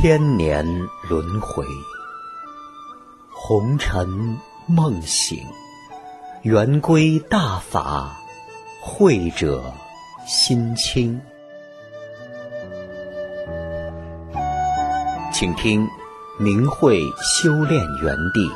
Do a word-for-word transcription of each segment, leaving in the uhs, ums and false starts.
千年轮回，红尘梦醒，圆规大法，慧者心清。请听明慧修炼园地。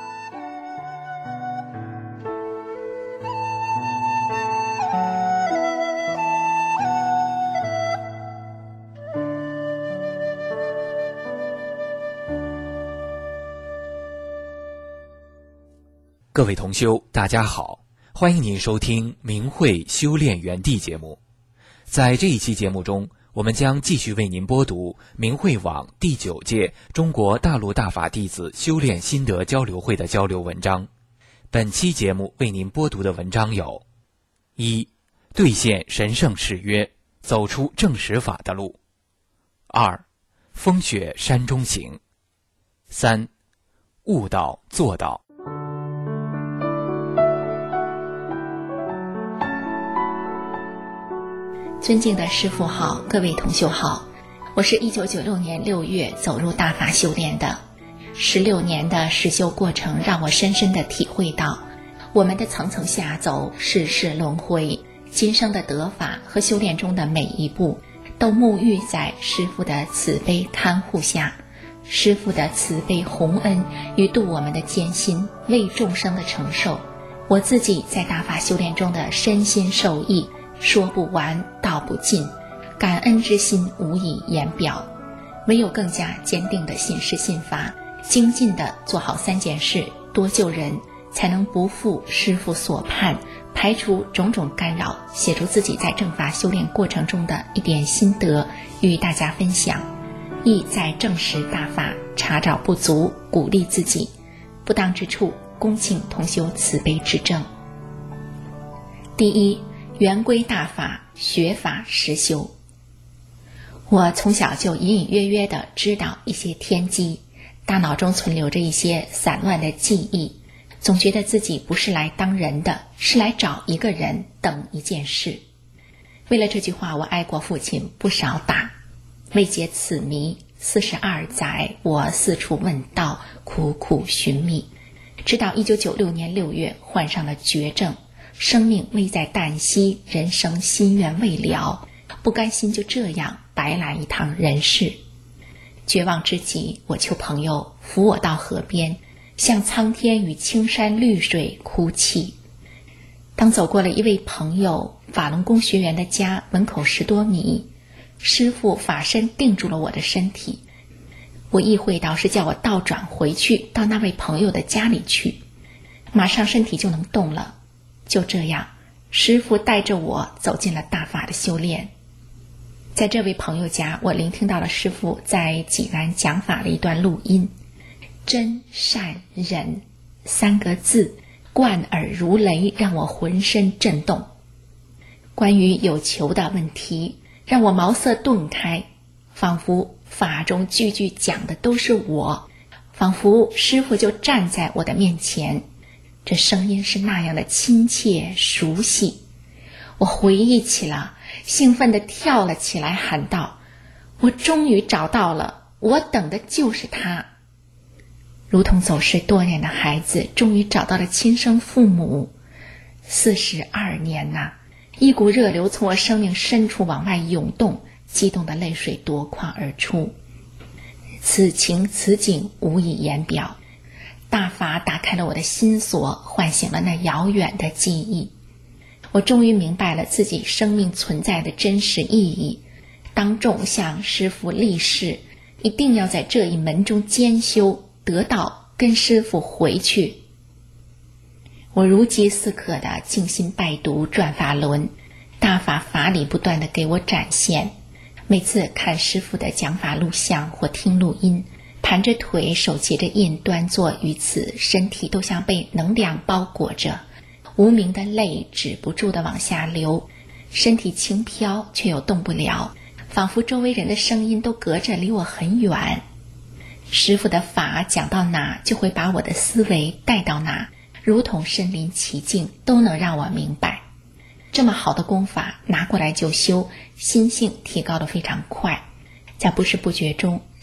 各位同修，大家好，欢迎您收听明慧修炼园地节目。在这一期节目中，我们将继续为您播读明慧网第九届中国大陆大法弟子修炼心得交流会的交流文章。本期节目为您播读的文章有：一、兑现神圣誓约，走出正实法的路；二、风雪山中行；三、悟道做到。 尊敬的师父好，各位同修好，我是一九九六年六月走入大法修炼的。十六年的实修过程让我深深地体会到，我们的层层下走，世事轮回，今生的得法和修炼中的每一步，都沐浴在师父的慈悲看护下。师父的慈悲洪恩与度我们的艰辛，为众生的承受，我自己在大法修炼中的身心受益，说不完道不尽，感恩之心无以言表。唯有更加坚定的信誓信法，精进地做好三件事，多救人，才能不负师父所盼，排除种种干扰，写出自己在正法修炼过程中的一点心得与大家分享，亦在正实大法查找不足，鼓励自己，不当之处恭请同修慈悲指正。第一，圆规大法，学法实修。我从小就隐隐约约地知道一些天机，大脑中存留着一些散乱的记忆，总觉得自己不是来当人的，是来找一个人等一件事。为了这句话，我挨过父亲不少打。为解此谜，四十二载我四处问道，苦苦寻觅，直到一九九六年六月患上了绝症，生命危在旦夕，人生心愿未了，不甘心就这样白来一趟人世。绝望之极，我求朋友扶我到河边，向苍天与青山绿水哭泣。当走过了一位朋友法轮功学员的家门口十多米，师父法身定住了我的身体，我意会到是叫我倒转回去到那位朋友的家里去，马上身体就能动了。就这样，师父带着我走进了大法的修炼。在这位朋友家，我聆听到了师父在济南讲法的一段录音，真善忍三个字贯耳如雷，让我浑身震动。关于有求的问题，让我茅塞顿开，仿佛法中句句讲的都是我，仿佛师父就站在我的面前，这声音是那样的亲切熟悉。我回忆起了，兴奋地跳了起来，喊道：我终于找到了，我等的就是他。如同走失多年的孩子终于找到了亲生父母。四十二年呐、啊，一股热流从我生命深处往外涌动，激动的泪水夺眶而出。此情此景无以言表，大法打开了我的心锁，唤醒了那遥远的记忆。我终于明白了自己生命存在的真实意义，当众向师父立誓，一定要在这一门中兼修，得到跟师父回去。我如饥似渴地静心拜读转法轮，大法法理不断地给我展现。每次看师父的讲法录像或听录音，盘着腿手结着印端坐于此，身体都像被能量包裹着，无名的泪止不住地往下流，身体轻飘却又动不了，仿佛周围人的声音都隔着离我很远。师父的法讲到哪，就会把我的思维带到哪，如同身临其境，都能让我明白。这么好的功法拿过来就修，心性提高得非常快。在不知不觉中，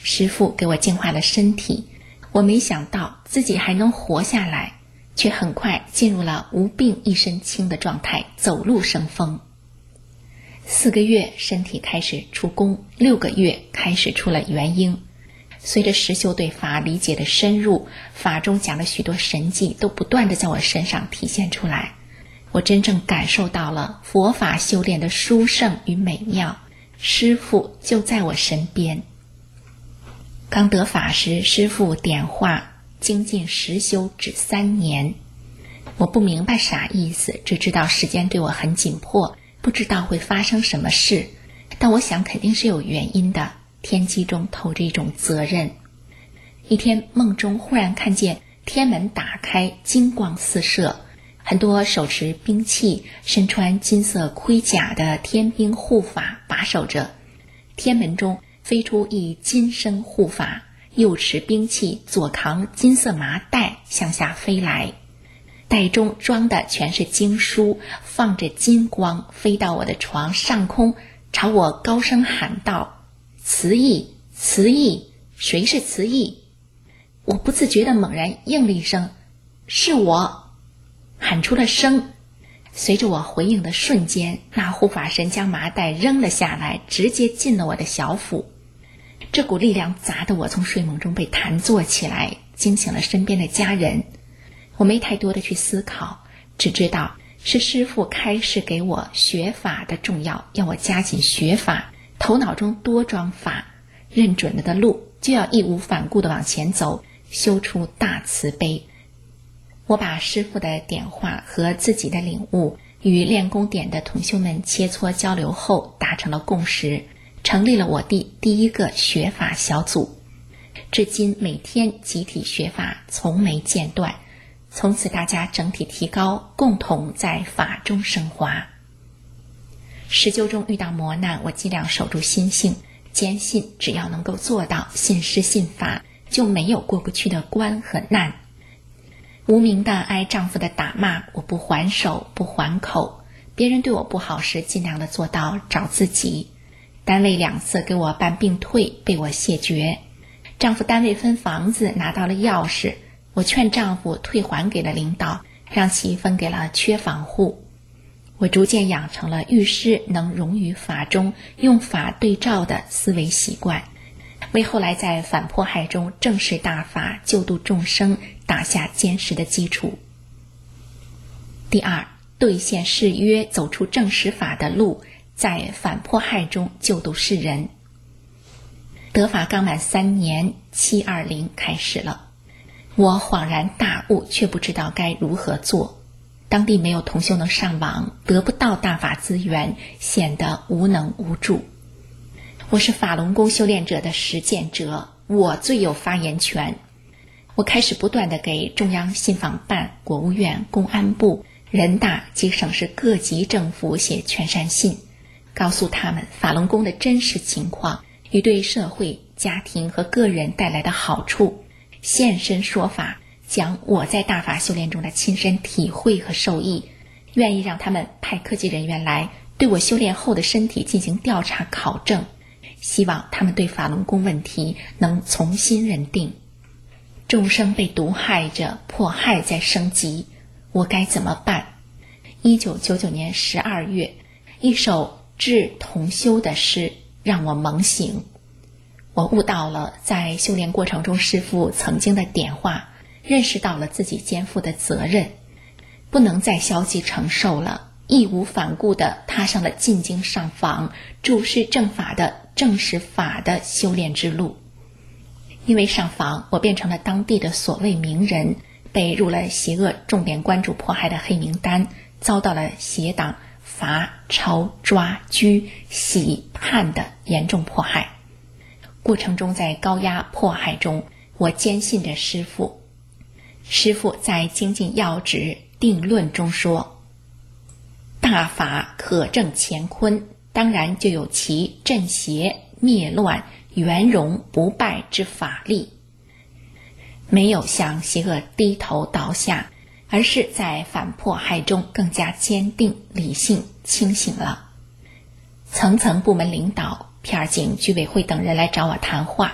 师父给我净化了身体，我没想到自己还能活下来，却很快进入了无病一身轻的状态，走路生风。四个月身体开始出功，六个月开始出了元婴。随着实修对法理解的深入，法中讲的许多神迹都不断地在我身上体现出来，我真正感受到了佛法修炼的殊胜与美妙，师父就在我身边。刚得法时，师父点化精进实修只三年。我不明白啥意思，只知道时间对我很紧迫，不知道会发生什么事，但我想肯定是有原因的，天机中透着一种责任。一天梦中忽然看见天门打开，金光四射，很多手持兵器、身穿金色盔甲的天兵护法把守着。天门中飞出一金身护法，右持兵器，左扛金色麻袋向下飞来，袋中装的全是经书，放着金光，飞到我的床上空，朝我高声喊道：慈意，慈意，谁是慈意？我不自觉地猛然应了一声：是我，喊出了声。随着我回应的瞬间，那护法神将麻袋扔了下来，直接进了我的小腹。这股力量砸得我从睡梦中被弹坐起来，惊醒了身边的家人。我没太多的去思考，只知道是师父开示给我学法的重要，要我加紧学法，头脑中多装法，认准了的路就要义无反顾地往前走，修出大慈悲。我把师父的点化和自己的领悟与练功点的同修们切磋交流后，达成了共识，成立了我地第一个学法小组。至今每天集体学法，从没间断，从此大家整体提高，共同在法中升华。实修中遇到磨难，我尽量守住心性，坚信只要能够做到信师信法，就没有过不去的关和难。无名的挨丈夫的打骂，我不还手不还口，别人对我不好时尽量的做到找自己。单位两次给我办病退，被我谢绝。丈夫单位分房子拿到了钥匙，我劝丈夫退还给了领导，让其分给了缺房户。我逐渐养成了遇事能融于法中，用法对照的思维习惯，为后来在反迫害中正视大法，救度众生打下坚实的基础。第二，兑现誓约，走出正实法的路，在反迫害中救度世人。得法刚满三年，七二零开始了。我恍然大悟，却不知道该如何做。当地没有同修能上网，得不到大法资源，显得无能无助。我是法轮功修炼者的实践者，我最有发言权。我开始不断地给中央信访办、国务院、公安部、人大及省市各级政府写劝善信，告诉他们法轮功的真实情况与对社会、家庭和个人带来的好处，现身说法，讲我在大法修炼中的亲身体会和受益，愿意让他们派科级人员来对我修炼后的身体进行调查考证，希望他们对法轮功问题能重新认定。众生被毒害着，迫害在升级，我该怎么办？一九九九年十二月，一首致同修的诗让我猛醒。我悟到了在修炼过程中师父曾经的点化，认识到了自己肩负的责任，不能再消极承受了，义无反顾地踏上了进京上访、注释正法的正实法的修炼之路。因为上访，我变成了当地的所谓名人，被入了邪恶重点关注迫害的黑名单，遭到了邪党罚、抄、抓、拘、洗、判的严重迫害。过程中在高压迫害中，我坚信着师父。师父在精进要旨定论中说，大法可正乾坤，当然就有其镇邪灭乱圆融不败之法力。没有向邪恶低头倒下，而是在反迫害中更加坚定、理性、清醒了。层层部门领导、片儿警、居委会等人来找我谈话，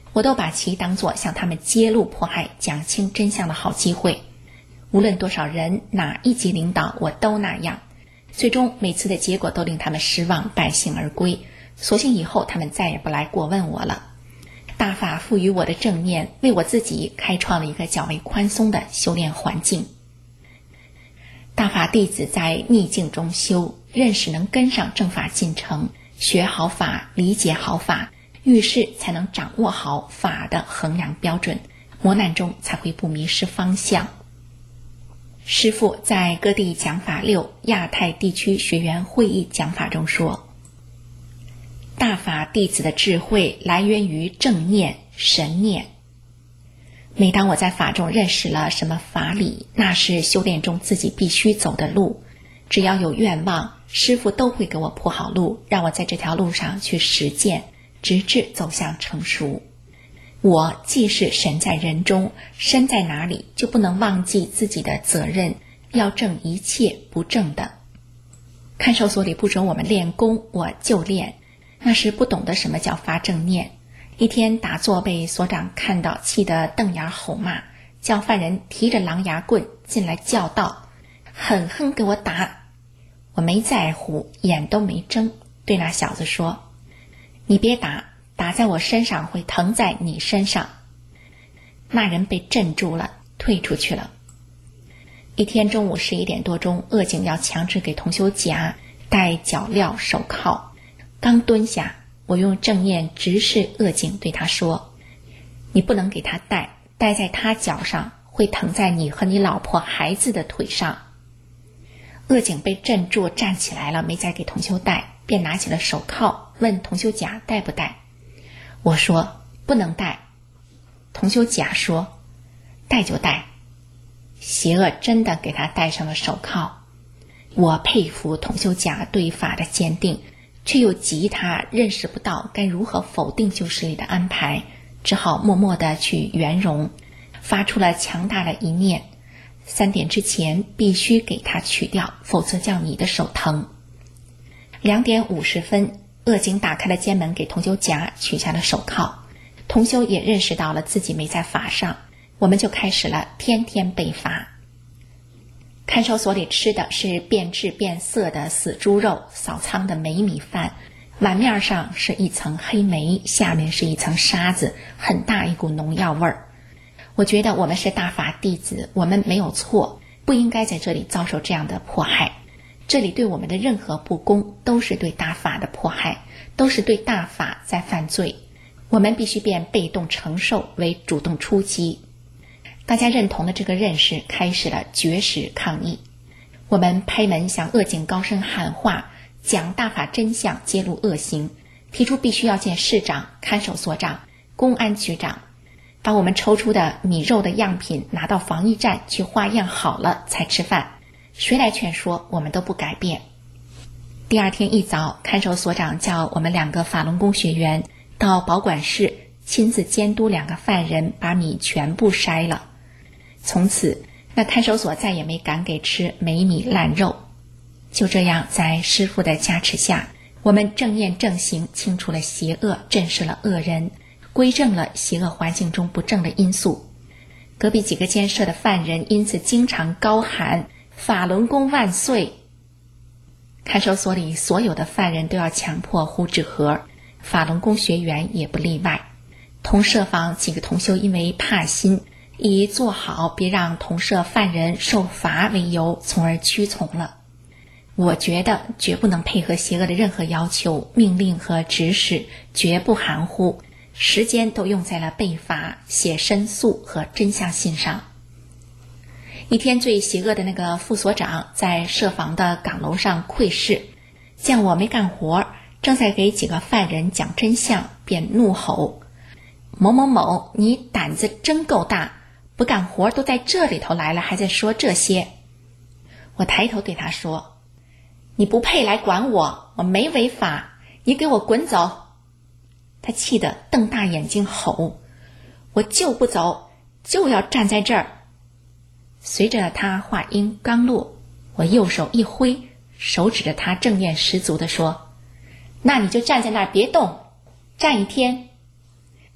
我都把其当作向他们揭露迫害、讲清真相的好机会。无论多少人，哪一级领导，我都那样。最终每次的结果都令他们失望，败兴而归。所幸以后他们再也不来过问我了。大法赋予我的正念，为我自己开创了一个较为宽松的修炼环境。大法弟子在逆境中修，认识能跟上正法进程，学好法，理解好法，遇事才能掌握好法的衡量标准，磨难中才会不迷失方向。师父在各地讲法六亚太地区学员会议讲法中说，大法弟子的智慧来源于正念、神念。每当我在法中认识了什么法理，那是修炼中自己必须走的路，只要有愿望，师父都会给我铺好路，让我在这条路上去实践，直至走向成熟。我既是神在人中，身在哪里，就不能忘记自己的责任，要正一切不正的。看守所里不准我们练功，我就练。那时不懂得什么叫发正念，一天打坐被所长看到，气得瞪眼吼骂，叫犯人提着狼牙棍进来叫道，狠狠给我打。我没在乎，眼都没睁，对那小子说，你别打，打在我身上会疼在你身上。那人被镇住了，退出去了。一天中午十一点多钟，恶警要强制给同修甲戴脚镣手铐。刚蹲下，我用正念直视恶警，对他说，你不能给他戴，戴在他脚上会疼在你和你老婆孩子的腿上。恶警被镇住，站起来了，没再给同修戴，便拿起了手铐，问同修甲戴不戴。我说不能戴。同修甲说戴就戴。邪恶真的给他戴上了手铐。我佩服同修甲对法的坚定，却又急他认识不到该如何否定旧势力的安排，只好默默地去圆融，发出了强大的一念，三点之前必须给他取掉，否则叫你的手疼。两点五十分，恶警打开了监门，给同修甲取下了手铐。同修也认识到了自己没在法上，我们就开始了天天背法。看守所里吃的是变质变色的死猪肉，扫仓的霉米饭，碗面上是一层黑煤，下面是一层沙子，很大一股农药味儿。我觉得我们是大法弟子，我们没有错，不应该在这里遭受这样的迫害。这里对我们的任何不公，都是对大法的迫害，都是对大法在犯罪。我们必须变被动承受为主动出击。大家认同的这个认识，开始了绝食抗议。我们拍门向恶警高声喊话，讲大法真相，揭露恶行，提出必须要见市长、看守所长、公安局长，把我们抽出的米肉的样品拿到防疫站去化验好了才吃饭。谁来劝说，我们都不改变。第二天一早，看守所长叫我们两个法轮功学员到保管室亲自监督两个犯人把米全部筛了。从此那看守所再也没敢给吃霉米烂肉。就这样，在师父的加持下，我们正念正行，清除了邪恶，震慑了恶人，归正了邪恶环境中不正的因素。隔壁几个监舍的犯人因此经常高喊法轮功万岁。看守所里所有的犯人都要强迫呼纸盒，法轮功学员也不例外。同舍房几个同修因为怕心，以做好别让同舍犯人受罚为由，从而屈从了。我觉得绝不能配合邪恶的任何要求、命令和指使，绝不含糊，时间都用在了背法、写申诉和真相信上。一天，最邪恶的那个副所长在舍房的岗楼上窥视，见我没干活，正在给几个犯人讲真相，便怒吼，某某某，你胆子真够大，不干活都在这里头来了，还在说这些。我抬头对他说，你不配来管我，我没违法，你给我滚走。他气得瞪大眼睛吼，我就不走，就要站在这儿。随着他话音刚落，我右手一挥，手指着他正念十足地说，那你就站在那儿别动，站一天。我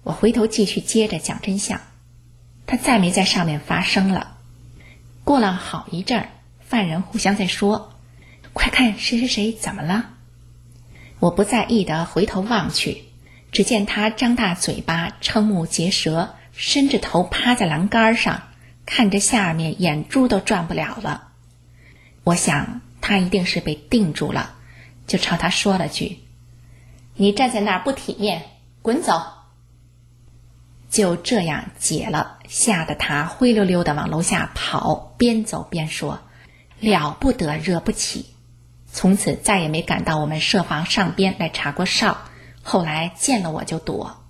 我回头继续接着讲真相，他再没在上面发声了。过了好一阵儿，犯人互相在说，快看谁谁谁怎么了。我不在意地回头望去，只见他张大嘴巴，瞠目结舌，伸着头趴在栏杆上，看着下面，眼珠都转不了了。我想他一定是被定住了，就朝他说了句，你站在那儿不体面，滚走。就这样解了，吓得他灰溜溜地往楼下跑，边走边说，了不得，惹不起。从此再也没赶到我们舍房上边来查过哨，后来见了我就躲。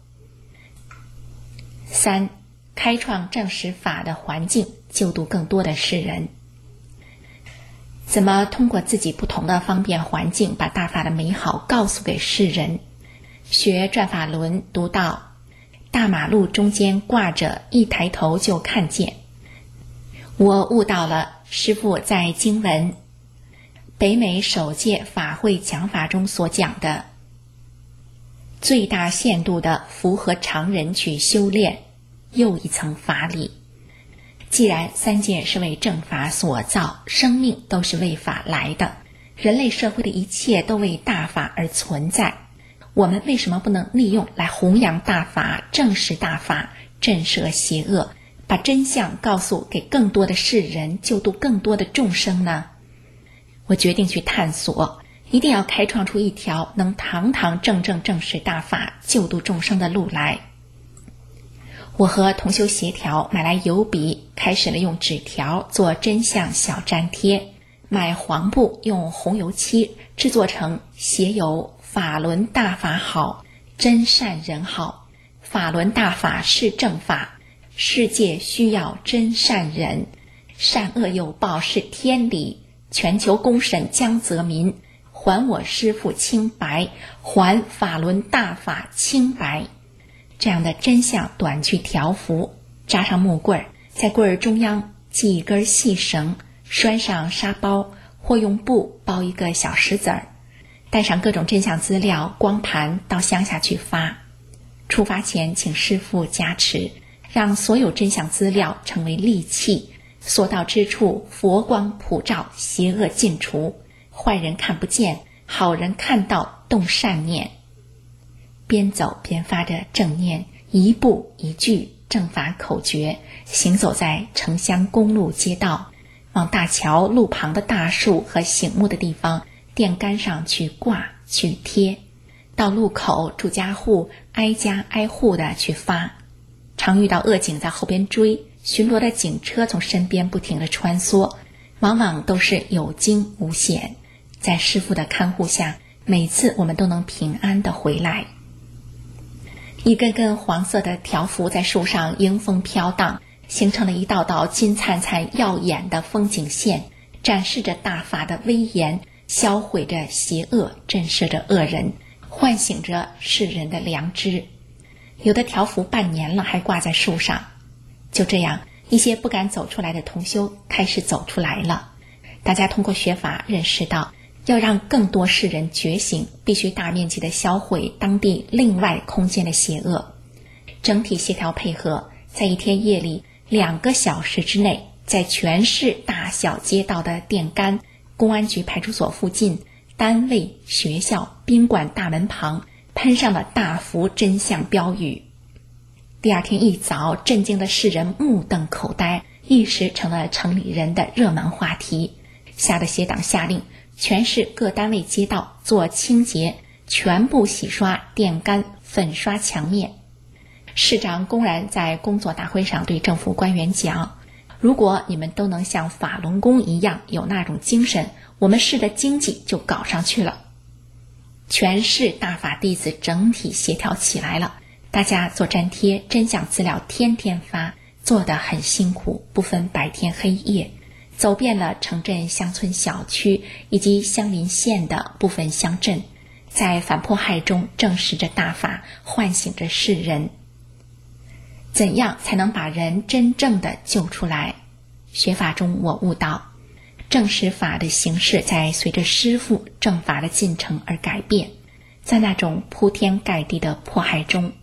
三，开创正史法的环境，救度更多的世人。怎么通过自己不同的方便环境，把大法的美好告诉给世人？学转法轮读到，大马路中间挂着一抬头就看见，我悟到了师父在经文北美首届法会讲法中所讲的，最大限度的符合常人去修炼又一层法理。既然三界是为正法所造，生命都是为法来的，人类社会的一切都为大法而存在，我们为什么不能利用来弘扬大法，正视大法，震慑邪恶，把真相告诉给更多的世人，救度更多的众生呢？我决定去探索，一定要开创出一条能堂堂正正正视大法，救度众生的路来。我和同修协调，买来油笔，开始了用纸条做真相小粘贴，买黄布，用红油漆制作成写有法轮大法好，真善人好，法轮大法是正法，世界需要真善人，善恶有报是天理，全球公审江泽民，还我师父清白，还法轮大法清白。这样的真相短句条幅，扎上木棍，在棍儿中央系一根细绳，拴上沙包，或用布包一个小石子儿，带上各种真相资料光盘到乡下去发。出发前请师父加持，让所有真相资料成为利器，所到之处佛光普照，邪恶尽除，坏人看不见，好人看到，动善念。边走边发着正念，一步一句正法口诀，行走在城乡公路街道，往大桥路旁的大树和醒目的地方电杆上去挂去贴，到路口住家户挨家挨户的去发。常遇到恶警在后边追，巡逻的警车从身边不停地穿梭，往往都是有惊无险。在师父的看护下，每次我们都能平安地回来。一根根黄色的条幅在树上迎风飘荡，形成了一道道金灿灿耀眼的风景线，展示着大法的威严，销毁着邪恶，震慑着恶人，唤醒着世人的良知。有的条幅半年了还挂在树上。就这样，一些不敢走出来的同修开始走出来了。大家通过学法认识到，要让更多世人觉醒，必须大面积的销毁当地另外空间的邪恶，整体协调配合，在一天夜里两个小时之内，在全市大小街道的电杆、公安局派出所附近、单位、学校、宾馆大门旁喷上了大幅真相标语。第二天一早，震惊的世人目瞪口呆，一时成了城里人的热门话题，吓得协党下令全市各单位街道做清洁，全部洗刷电杆，粉刷墙面。市长公然在工作大会上对政府官员讲，如果你们都能像法轮功一样有那种精神，我们市的经济就搞上去了。全市大法弟子整体协调起来了，大家做粘贴真相资料天天发，做得很辛苦，不分白天黑夜，走遍了城镇乡村小区以及相邻县的部分乡镇，在反迫害中证实着大法，唤醒着世人。怎样才能把人真正的救出来？学法中我悟到，正实法的形式在随着师父正法的进程而改变。在那种铺天盖地的迫害中，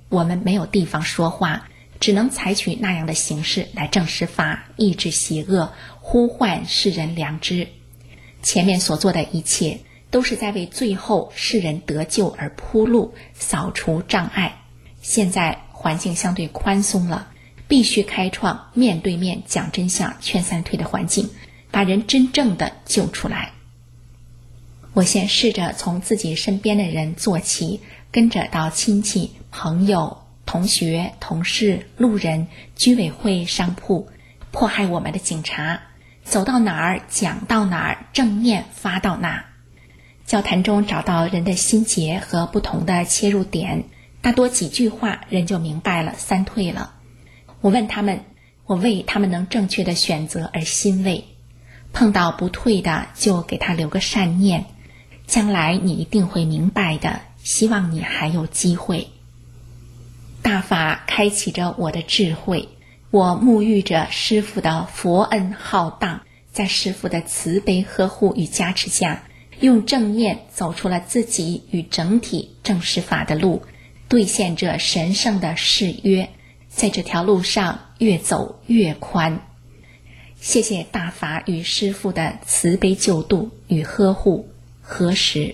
我们没有地方说话，只能采取那样的形式来正视法，抑制邪恶，呼唤世人良知。前面所做的一切都是在为最后世人得救而铺路，扫除障碍。现在环境相对宽松了，必须开创面对面讲真相劝散退的环境，把人真正的救出来。我先试着从自己身边的人做起，跟着到亲戚、朋友、同学、同事、路人、居委会、商铺，迫害我们的警察，走到哪儿讲到哪儿，正念发到哪。交谈中找到人的心结和不同的切入点，大多几句话人就明白了，散退了。我问他们，我为他们能正确的选择而欣慰。碰到不退的就给他留个善念，将来你一定会明白的，希望你还有机会。大法开启着我的智慧，我沐浴着师父的佛恩浩荡，在师父的慈悲呵护与加持下，用正念走出了自己与整体正视法的路，兑现着神圣的誓约，在这条路上越走越宽。谢谢大法与师父的慈悲救度与呵护。何时？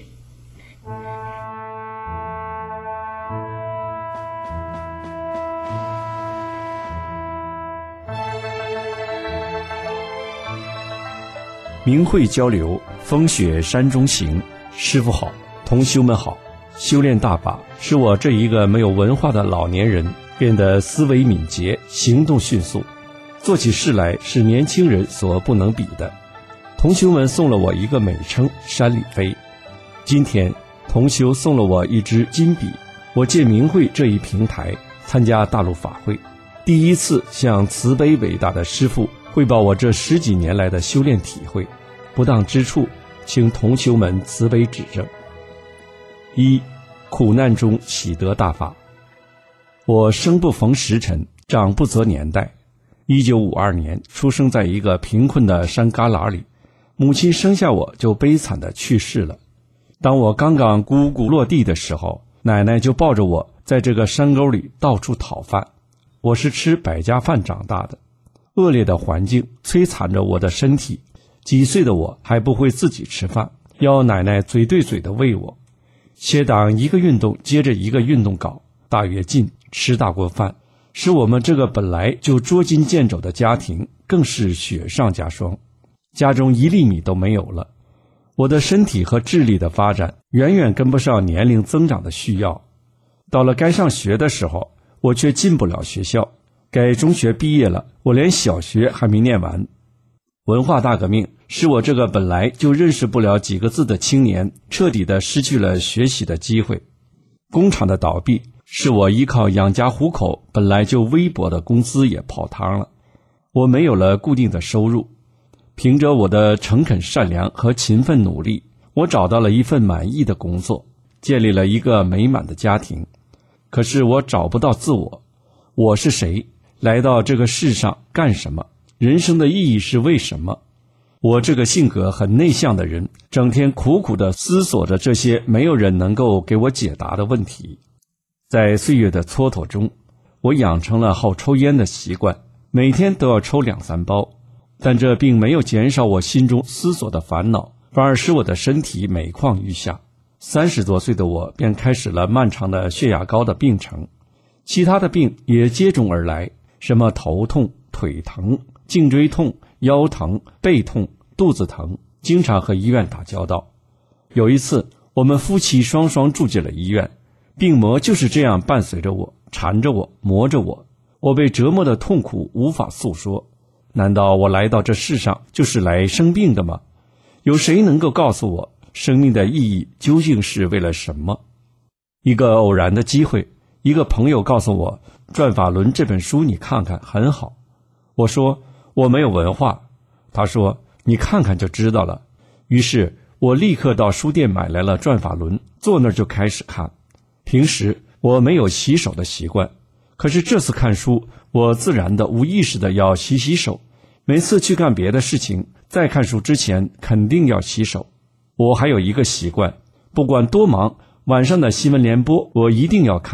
明慧交流，风雪山中行。师父好，同修们好。修炼大法使我这一个没有文化的老年人变得思维敏捷，行动迅速，做起事来是年轻人所不能比的。同修们送了我一个美称山里飞。今天同修送了我一支金笔，我借明慧这一平台参加大陆法会，第一次向慈悲伟大的师父汇报我这十几年来的修炼体会，不当之处请同修们慈悲指正。一、苦难中喜得大法。我生不逢时辰，长不择年代。一九五二年出生在一个贫困的山旮旯里，母亲生下我就悲惨地去世了。当我刚刚咕咕落地的时候，奶奶就抱着我在这个山沟里到处讨饭。我是吃百家饭长大的，恶劣的环境摧残着我的身体，几岁的我还不会自己吃饭，要奶奶嘴对嘴地喂我。协党一个运动接着一个运动搞，大跃进，吃大锅饭，使我们这个本来就捉襟见肘的家庭更是雪上加霜，家中一粒米都没有了。我的身体和智力的发展远远跟不上年龄增长的需要。到了该上学的时候，我却进不了学校。该中学毕业了，我连小学还没念完。文化大革命使我这个本来就认识不了几个字的青年彻底地失去了学习的机会。工厂的倒闭使我依靠养家糊口本来就微薄的工资也泡汤了。我没有了固定的收入，凭着我的诚恳善良和勤奋努力，我找到了一份满意的工作，建立了一个美满的家庭。可是我找不到自我，我是谁？来到这个世上干什么？人生的意义是为什么？我这个性格很内向的人，整天苦苦地思索着这些没有人能够给我解答的问题。在岁月的蹉跎中，我养成了好抽烟的习惯，每天都要抽两三包。但这并没有减少我心中思索的烦恼，反而使我的身体每况愈下。三十多岁的我便开始了漫长的血压高的病程，其他的病也接踵而来，什么头痛、腿疼、颈椎痛、腰疼、背痛、肚子疼，经常和医院打交道。有一次，我们夫妻双双住进了医院，病魔就是这样伴随着我，缠着我，磨着我，我被折磨的痛苦无法诉说。难道我来到这世上就是来生病的吗？有谁能够告诉我，生命的意义究竟是为了什么？一个偶然的机会，一个朋友告诉我，《转法轮》这本书你看看很好。我说我没有文化，他说你看看就知道了。于是我立刻到书店买来了《转法轮》，坐那儿就开始看。平时我没有洗手的习惯，可是这次看书，我自然的无意识的要洗洗手。每次去干别的事情，在看书之前肯定要洗手。我还有一个习惯，不管多忙，晚上的新闻联播我一定要看，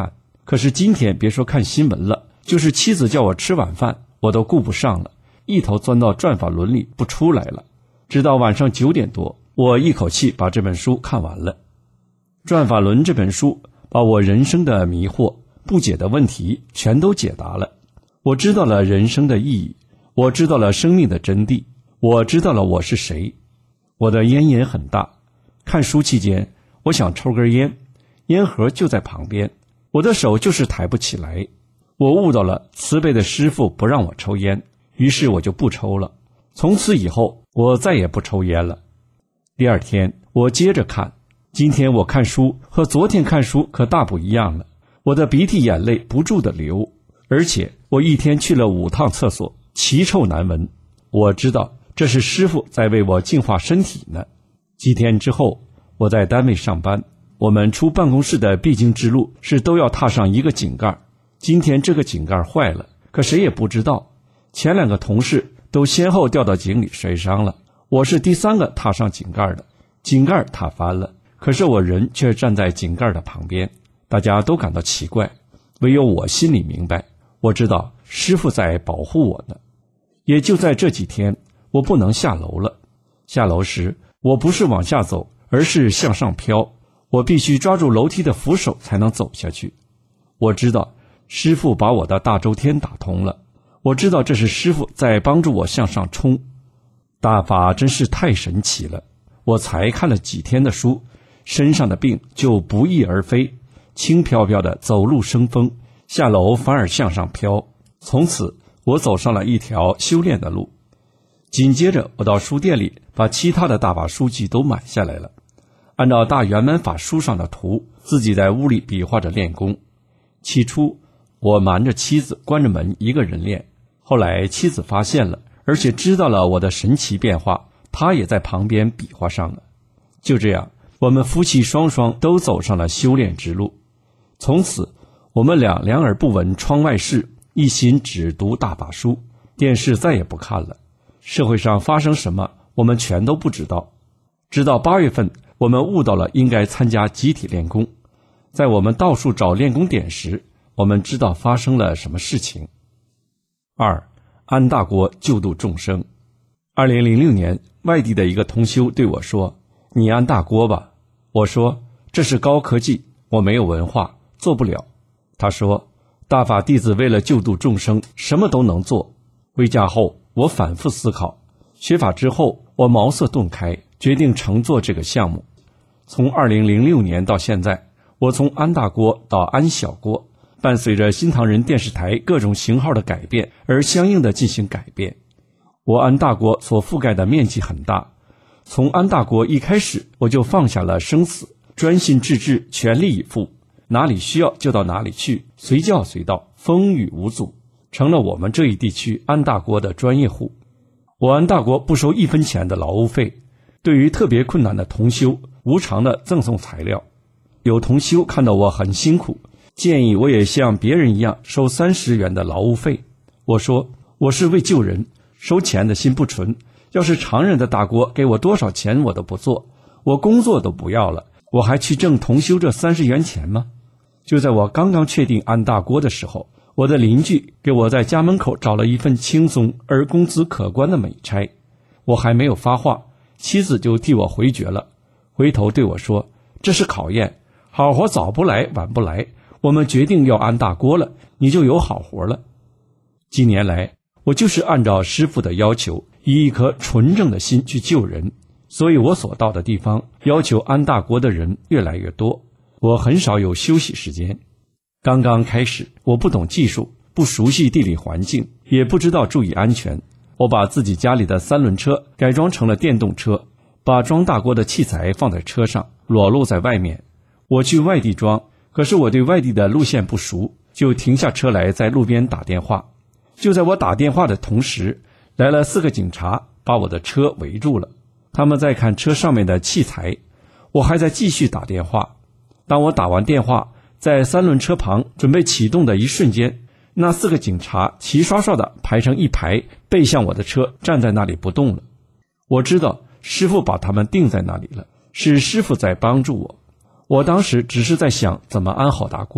可是今天别说看新闻了，就是妻子叫我吃晚饭，我都顾不上了，一头钻到转法轮里不出来了。直到晚上九点多，我一口气把这本书看完了。转法轮这本书把我人生的迷惑、不解的问题全都解答了。我知道了人生的意义，我知道了生命的真谛，我知道了我是谁。我的烟瘾很大，看书期间我想抽根烟，烟盒就在旁边，我的手就是抬不起来。我悟到了慈悲的师父不让我抽烟，于是我就不抽了。从此以后我再也不抽烟了。第二天我接着看，今天我看书和昨天看书可大不一样了。我的鼻涕眼泪不住地流，而且我一天去了五趟厕所，奇臭难闻。我知道这是师父在为我净化身体呢。几天之后，我在单位上班，我们出办公室的必经之路是都要踏上一个井盖。今天这个井盖坏了，可谁也不知道，前两个同事都先后掉到井里摔伤了，我是第三个踏上井盖的。井盖踏翻了，可是我人却站在井盖的旁边，大家都感到奇怪，唯有我心里明白，我知道师父在保护我呢。也就在这几天，我不能下楼了。下楼时，我不是往下走，而是向上飘，我必须抓住楼梯的扶手才能走下去。我知道师父把我的大周天打通了，我知道这是师父在帮助我向上冲。大法真是太神奇了，我才看了几天的书，身上的病就不翼而飞，轻飘飘的走路生风，下楼反而向上飘。从此我走上了一条修炼的路。紧接着我到书店里把其他的大法书籍都买下来了，按照大圆满法书上的图，自己在屋里比划着练功。起初我瞒着妻子关着门一个人练，后来妻子发现了，而且知道了我的神奇变化，她也在旁边比划上了。就这样，我们夫妻双双都走上了修炼之路。从此我们俩两耳不闻窗外事，一心只读大法书，电视再也不看了，社会上发生什么我们全都不知道。直到八月份，我们悟到了应该参加集体练功。在我们到处找练功点时，我们知道发生了什么事情。二，安大国救度众生。二零零六年，外地的一个同修对我说：“你安大锅吧。”我说：“这是高科技，我没有文化，做不了。”他说：“大法弟子为了救度众生，什么都能做。”回家后，我反复思考，学法之后，我茅塞顿开，决定乘坐这个项目。从二零零六年到现在，我从安大锅到安小锅，伴随着新唐人电视台各种型号的改变而相应的进行改变。我安大锅所覆盖的面积很大，从安大锅一开始，我就放下了生死，专心致志，全力以赴，哪里需要就到哪里去，随叫随到，风雨无阻，成了我们这一地区安大锅的专业户。我安大锅不收一分钱的劳务费，对于特别困难的同修，无偿的赠送材料。有同修看到我很辛苦，建议我也像别人一样收三十元的劳务费。我说，我是为救人，收钱的心不纯，要是常人的大锅给我多少钱我都不做，我工作都不要了，我还去挣同修这三十元钱吗？就在我刚刚确定安大锅的时候，我的邻居给我在家门口找了一份轻松而工资可观的美差，我还没有发话，妻子就替我回绝了，回头对我说：“这是考验，好活早不来晚不来，我们决定要安大锅了，你就有好活了。”几年来，我就是按照师父的要求，以一颗纯正的心去救人，所以我所到的地方，要求安大锅的人越来越多，我很少有休息时间。刚刚开始，我不懂技术，不熟悉地理环境，也不知道注意安全。我把自己家里的三轮车改装成了电动车，把装大锅的器材放在车上，裸露在外面。我去外地装，可是我对外地的路线不熟，就停下车来在路边打电话。就在我打电话的同时，来了四个警察，把我的车围住了。他们在看车上面的器材，我还在继续打电话。当我打完电话，在三轮车旁准备启动的一瞬间，那四个警察齐刷刷地排成一排，背向我的车，站在那里不动了。我知道师父把他们定在那里了，是师父在帮助我。我当时只是在想怎么安好大锅，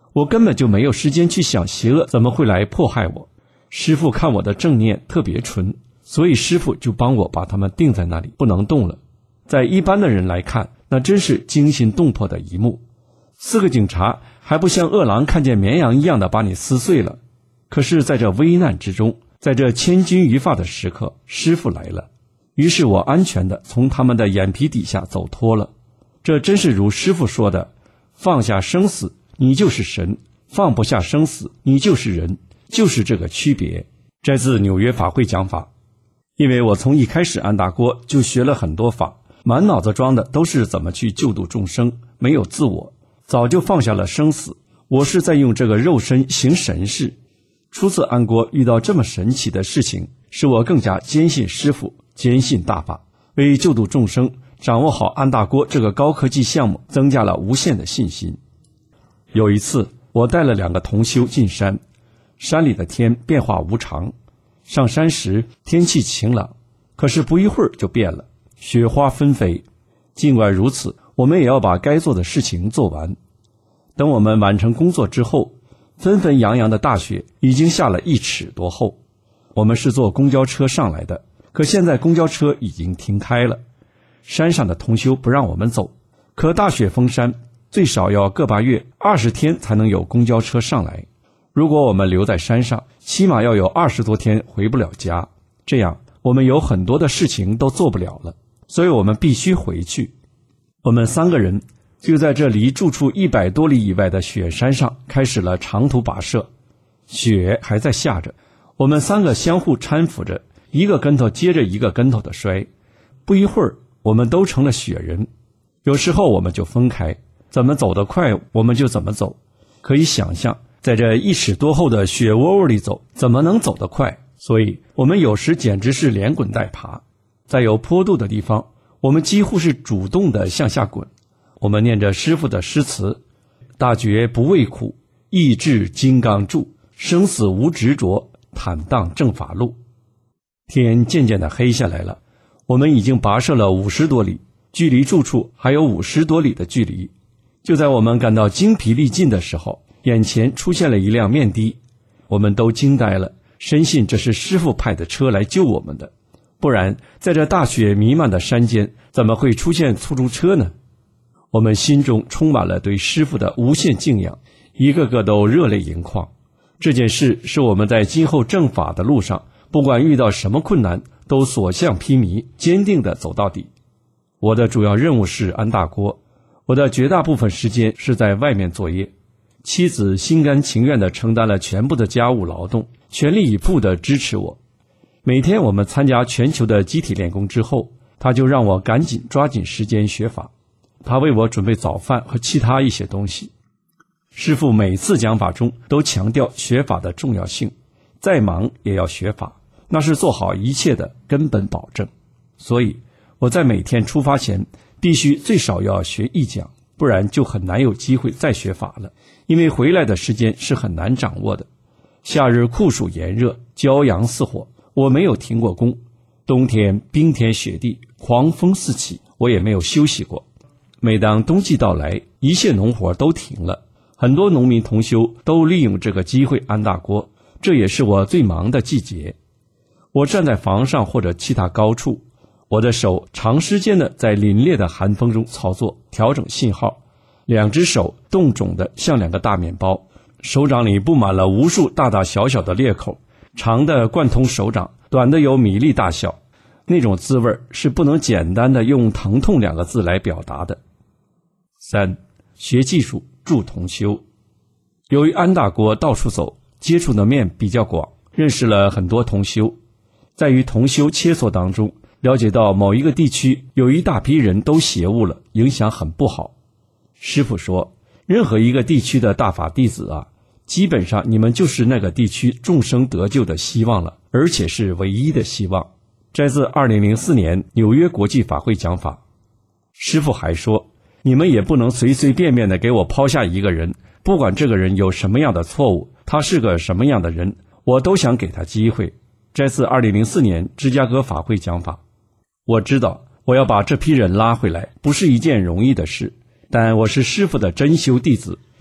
我根本就没有时间去想邪恶怎么会来迫害我。师父看我的正念特别纯，所以师父就帮我把他们定在那里，不能动了。在一般的人来看，那真是惊心动魄的一幕。四个警察还不像饿狼看见绵羊一样的把你撕碎了。可是在这危难之中，在这千钧一发的时刻，师父来了，于是我安全地从他们的眼皮底下走脱了。这真是如师父说的，放下生死，你就是神；放不下生死，你就是人，就是这个区别。摘自纽约法会讲法。因为我从一开始安大锅就学了很多法，满脑子装的都是怎么去救度众生，没有自我，早就放下了生死。我是在用这个肉身行神事。初次安锅遇到这么神奇的事情，使我更加坚信师父，坚信大法，为救度众生，掌握好安大锅这个高科技项目增加了无限的信心。有一次我带了两个同修进山，山里的天变化无常，上山时天气晴朗，可是不一会儿就变了，雪花纷飞。尽管如此，我们也要把该做的事情做完。等我们完成工作之后，纷纷扬扬的大雪已经下了一尺多厚。我们是坐公交车上来的，可现在公交车已经停开了。山上的同修不让我们走，可大雪封山，最少要个把月二十天才能有公交车上来。如果我们留在山上，起码要有二十多天回不了家，这样我们有很多的事情都做不了了，所以我们必须回去。我们三个人就在这离住处一百多里以外的雪山上开始了长途跋涉。雪还在下着，我们三个相互搀扶着，一个跟头接着一个跟头的摔。不一会儿，我们都成了雪人。有时候我们就分开，怎么走得快我们就怎么走。可以想象，在这一尺多厚的雪窝窝里走，怎么能走得快？所以我们有时简直是连滚带爬。在有坡度的地方，我们几乎是主动地向下滚。我们念着师父的诗词：大觉不畏苦，意志金刚柱，生死无执着，坦荡正法路。天渐渐地黑下来了，我们已经跋涉了五十多里，距离住处还有五十多里的距离。就在我们感到精疲力尽的时候，眼前出现了一辆面的，我们都惊呆了，深信这是师父派的车来救我们的，不然在这大雪弥漫的山间怎么会出现出租车呢？我们心中充满了对师父的无限敬仰，一个个都热泪盈眶。这件事是我们在今后正法的路上，不管遇到什么困难，都所向披靡，坚定地走到底。我的主要任务是安大锅，我的绝大部分时间是在外面作业。妻子心甘情愿地承担了全部的家务劳动，全力以赴地支持我。每天我们参加全球的集体练功之后，他就让我赶紧抓紧时间学法。他为我准备早饭和其他一些东西。师父每次讲法中都强调学法的重要性，再忙也要学法，那是做好一切的根本保证。所以我在每天出发前必须最少要学一讲，不然就很难有机会再学法了，因为回来的时间是很难掌握的。夏日酷暑炎热，骄阳似火，我没有停过工。冬天冰天雪地，狂风四起，我也没有休息过。每当冬季到来，一切农活都停了，很多农民同修都利用这个机会安大锅，这也是我最忙的季节。我站在房上或者其他高处，我的手长时间的在凛冽的寒风中操作，调整信号，两只手冻肿的像两个大面包，手掌里布满了无数大大小小的裂口，长的贯通手掌，短的有米粒大小，那种滋味是不能简单的用疼痛两个字来表达的。三、学技术助同修。由于安大锅到处走，接触的面比较广，认识了很多同修。在与同修切磋当中，了解到某一个地区有一大批人都邪悟了，影响很不好。师父说，任何一个地区的大法弟子啊，基本上你们就是那个地区众生得救的希望了，而且是唯一的希望。摘自二零零四年纽约国际法会讲法。师父还说，你们也不能随随便便的给我抛下一个人，不管这个人有什么样的错误，他是个什么样的人，我都想给他机会。摘自二零零四年芝加哥法会讲法。我知道我要把这批人拉回来不是一件容易的事，但我是师父的真修弟子，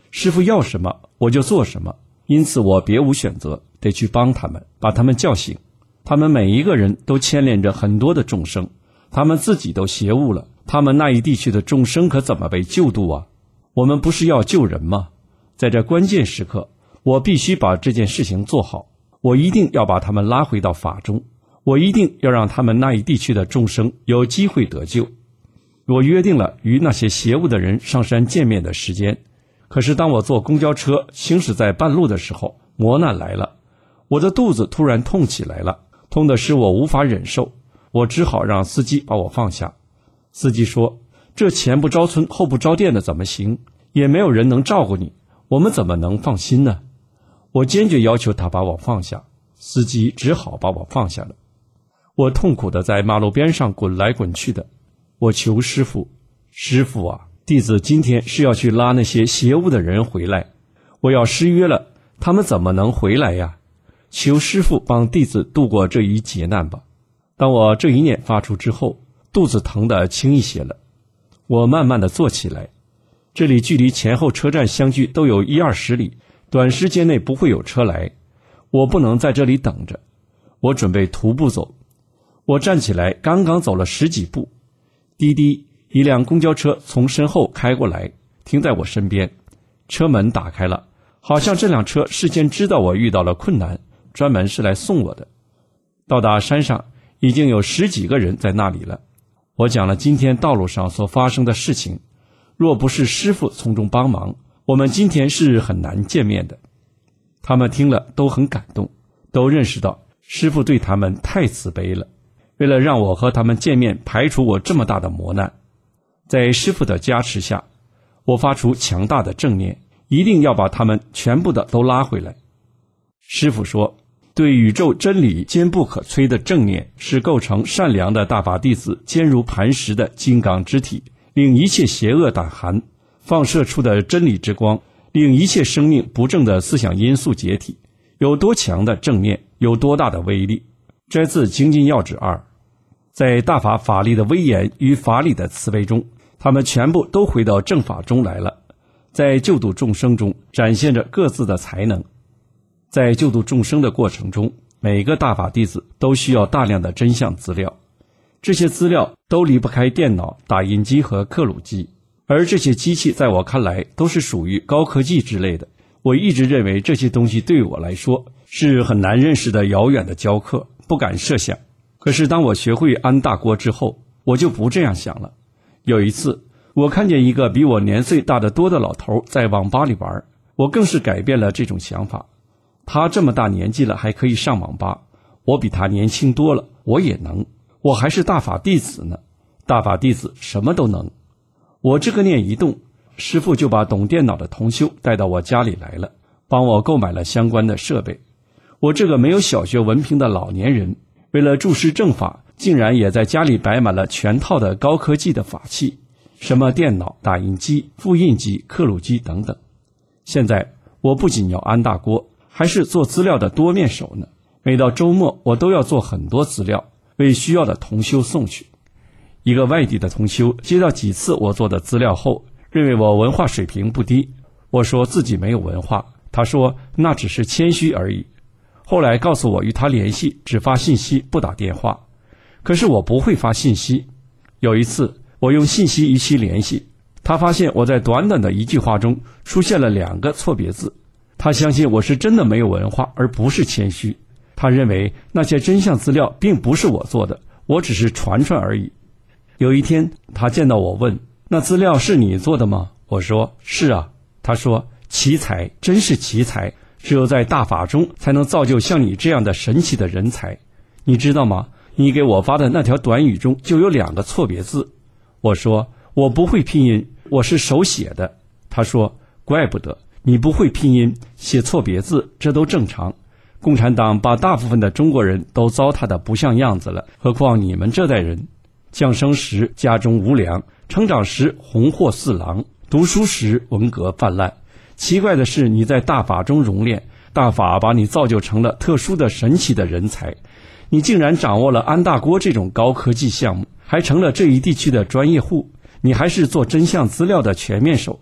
师父要什么我就做什么，因此我别无选择，得去帮他们，把他们叫醒。他们每一个人都牵连着很多的众生，他们自己都邪悟了，他们那一地区的众生可怎么被救度啊？我们不是要救人吗？在这关键时刻，我必须把这件事情做好，我一定要把他们拉回到法中，我一定要让他们那一地区的众生有机会得救。我约定了与那些邪物的人上山见面的时间，可是当我坐公交车行驶在半路的时候，磨难来了，我的肚子突然痛起来了，痛的使我无法忍受，我只好让司机把我放下。司机说，这前不着村后不着店的怎么行，也没有人能照顾你，我们怎么能放心呢？我坚决要求他把我放下，司机只好把我放下了。我痛苦地在马路边上滚来滚去的，我求师父，师父啊，弟子今天是要去拉那些邪物的人回来，我要失约了，他们怎么能回来呀？求师父帮弟子度过这一劫难吧。当我这一念发出之后，肚子疼得轻一些了，我慢慢地坐起来。这里距离前后车站相距都有一二十里，短时间内不会有车来，我不能在这里等着，我准备徒步走。我站起来刚刚走了十几步，滴滴，一辆公交车从身后开过来，停在我身边，车门打开了，好像这辆车事先知道我遇到了困难，专门是来送我的。到达山上已经有十几个人在那里了，我讲了今天道路上所发生的事情，若不是师父从中帮忙，我们今天是很难见面的。他们听了都很感动，都认识到师父对他们太慈悲了，为了让我和他们见面，排除我这么大的磨难。在师父的加持下，我发出强大的正念，一定要把他们全部的都拉回来。师父说，对宇宙真理坚不可摧的正念，是构成善良的大法弟子坚如磐石的金刚之体，令一切邪恶胆寒，放射出的真理之光，令一切生命不正的思想因素解体。有多强的正念，有多大的威力。摘自《精进要旨二》。在大法法力的威严与法理的慈悲中，他们全部都回到正法中来了，在救度众生中展现着各自的才能。在救度众生的过程中，每个大法弟子都需要大量的真相资料，这些资料都离不开电脑、打印机和刻录机，而这些机器在我看来都是属于高科技之类的。我一直认为这些东西对我来说是很难认识的遥远的教课，不敢设想。可是当我学会安大锅之后，我就不这样想了。有一次，我看见一个比我年岁大得多的老头在网吧里玩，我更是改变了这种想法。他这么大年纪了还可以上网吧，我比他年轻多了，我也能，我还是大法弟子呢，大法弟子什么都能。我这个念一动，师父就把懂电脑的同修带到我家里来了，帮我购买了相关的设备。我这个没有小学文凭的老年人，为了注释正法，竟然也在家里摆满了全套的高科技的法器，什么电脑、打印机、复印机、刻录机等等。现在我不仅要安大锅，还是做资料的多面手呢。每到周末，我都要做很多资料，为需要的同修送去。一个外地的同修接到几次我做的资料后，认为我文化水平不低。我说自己没有文化，他说那只是谦虚而已。后来告诉我与他联系，只发信息不打电话。可是我不会发信息。有一次我用信息与其联系，他发现我在短短的一句话中出现了两个错别字。他相信我是真的没有文化，而不是谦虚。他认为那些真相资料并不是我做的，我只是传传而已。有一天他见到我问，那资料是你做的吗？我说是啊。他说奇才，真是奇才，只有在大法中才能造就像你这样的神奇的人才。你知道吗？你给我发的那条短语中就有两个错别字。我说我不会拼音，我是手写的。他说怪不得，你不会拼音，写错别字，这都正常。共产党把大部分的中国人都糟蹋得不像样子了，何况你们这代人。降生时家中无粮，成长时红货四郎，读书时文革泛滥。奇怪的是，你在大法中熔炼，大法把你造就成了特殊的神奇的人才。你竟然掌握了安大锅这种高科技项目，还成了这一地区的专业户。你还是做真相资料的全面手，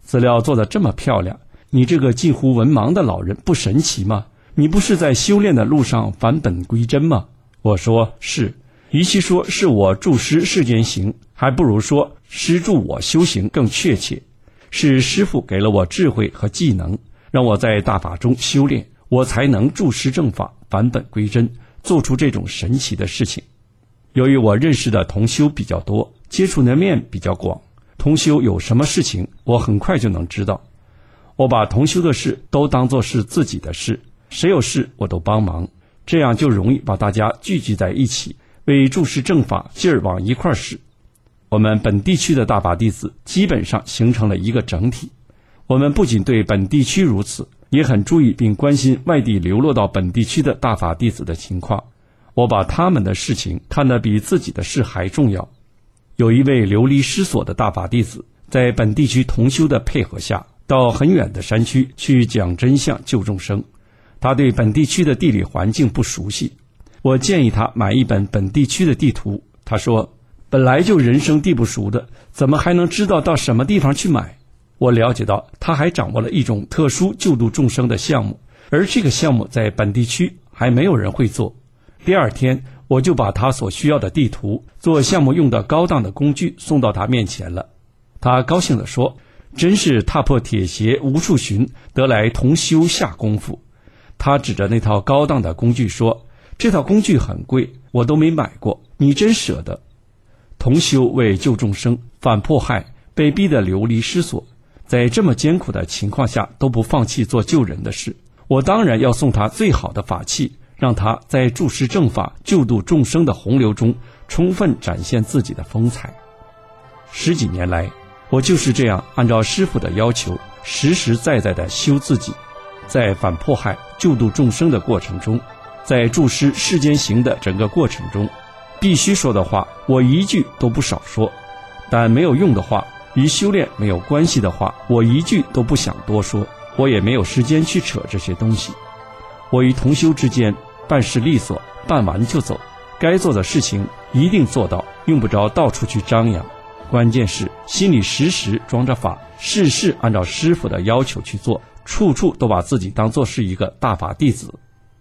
资料做得这么漂亮，你这个近乎文盲的老人不神奇吗？你不是在修炼的路上返本归真吗？我说是，与其说是我助师世间行，还不如说师助我修行更确切。是师父给了我智慧和技能，让我在大法中修炼，我才能助师正法，返本归真，做出这种神奇的事情。由于我认识的同修比较多，接触的面比较广，同修有什么事情我很快就能知道。我把同修的事都当作是自己的事，谁有事我都帮忙，这样就容易把大家聚集在一起，为助师正法劲儿往一块使。我们本地区的大法弟子基本上形成了一个整体。我们不仅对本地区如此，也很注意并关心外地流落到本地区的大法弟子的情况。我把他们的事情看得比自己的事还重要。有一位流离失所的大法弟子，在本地区同修的配合下，到很远的山区去讲真相救众生。他对本地区的地理环境不熟悉，我建议他买一本本地区的地图。他说本来就人生地不熟的，怎么还能知道到什么地方去买？我了解到他还掌握了一种特殊救度众生的项目，而这个项目在本地区还没有人会做。第二天我就把他所需要的地图、做项目用的高档的工具送到他面前了。他高兴地说，真是踏破铁鞋无处寻，得来同修下功夫。他指着那套高档的工具说，这套工具很贵，我都没买过，你真舍得。同修为救众生，反迫害，被逼得流离失所，在这么艰苦的情况下都不放弃做救人的事，我当然要送他最好的法器，让他在助师正法救度众生的洪流中充分展现自己的风采。十几年来，我就是这样按照师父的要求，实实在在地修自己。在反迫害救度众生的过程中，在助师世间行的整个过程中，必须说的话我一句都不少说，但没有用的话，与修炼没有关系的话，我一句都不想多说，我也没有时间去扯这些东西。我与同修之间办事利索，办完就走，该做的事情一定做到，用不着到处去张扬。关键是心里时时装着法，事事按照师父的要求去做，处处都把自己当作是一个大法弟子。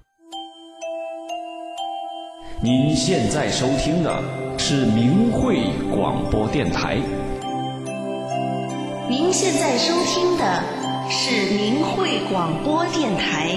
您现在收听的是明慧广播电台。 您现在收听的是明慧广播电台。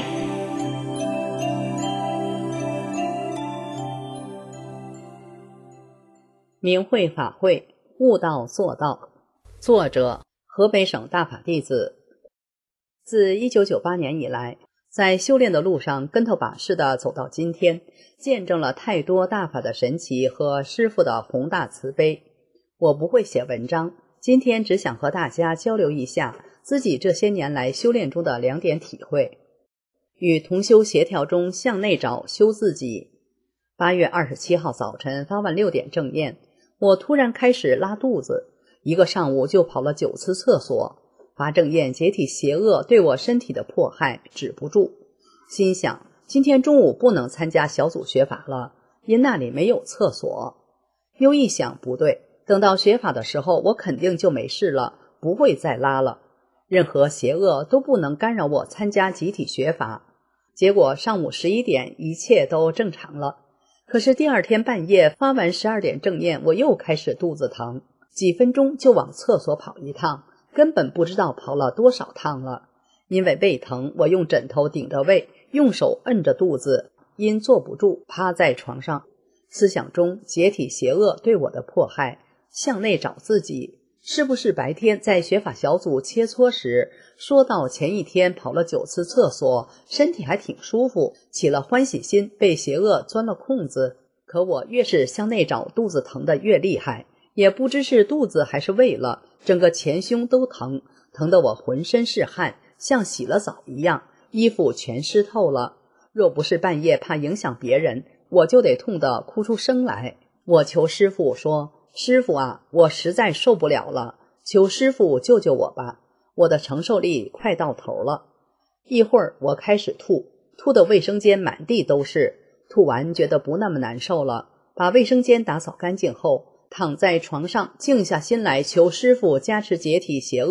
明慧法会，悟道做道。作者：河北省大法弟子。自一九九八年以来，在修炼的路上跟头把式地走到今天，见证了太多大法的神奇和师父的宏大慈悲。我不会写文章，今天只想和大家交流一下自己这些年来修炼中的两点体会。与同修协调中向内找，修自己。八月二十七号早晨发完六点正念，我突然开始拉肚子，一个上午就跑了九次厕所。发正念解体邪恶对我身体的迫害止不住，心想今天中午不能参加小组学法了，因那里没有厕所。又一想不对，等到学法的时候我肯定就没事了，不会再拉了，任何邪恶都不能干扰我参加集体学法。结果上午十一点一切都正常了，可是第二天半夜发完十二点正念，我又开始肚子疼，几分钟就往厕所跑一趟，根本不知道跑了多少趟了。因为胃疼，我用枕头顶着胃，用手摁着肚子，因坐不住趴在床上。思想中解体邪恶对我的迫害，向内找自己。是不是白天在学法小组切磋时说到前一天跑了九次厕所，身体还挺舒服，起了欢喜心，被邪恶钻了空子。可我越是向内找，肚子疼得越厉害，也不知是肚子还是胃了，整个前胸都疼，疼得我浑身是汗，像洗了澡一样，衣服全湿透了。若不是半夜怕影响别人，我就得痛得哭出声来。我求师父说，师父啊，我实在受不了了，求师父救救我吧，我的承受力快到头了。一会儿我开始吐，吐的卫生间满地都是，吐完觉得不那么难受了，把卫生间打扫干净后，躺在床上静下心来求师父加持解体邪恶，